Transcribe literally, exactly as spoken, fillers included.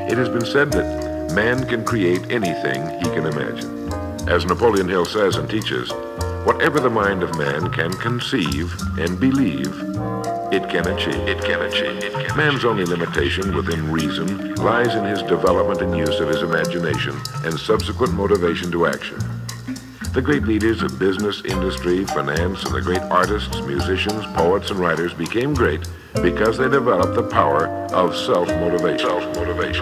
It has been said that man can create anything he can imagine. As Napoleon Hill says and teaches, whatever the mind of man can conceive and believe, it can achieve. It can achieve. It can Man's only limitation within reason lies in his development and use of his imagination and subsequent motivation to action. The great leaders of business, industry, finance, and the great artists, musicians, poets, and writers became great because they developed the power of self-motivation. Self-motivation.